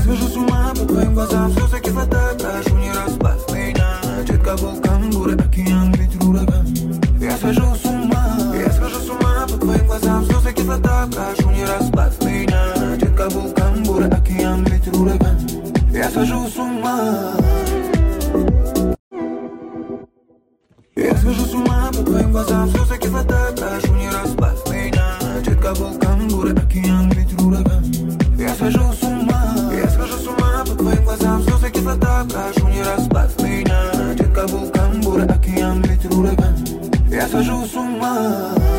схожу с ума по твоим глазам. Слезы кислота, прошу, не разбавь меня. Четко вулкан, бурый океан, ветер ураган. Я схожу с ума по твоим глазам. Слезы кислота, прошу, не разбавь меня. Четко вулкан, бурый океан, ветер ураган. Я схожу с ума. Я схожу с ума по твоим глазам.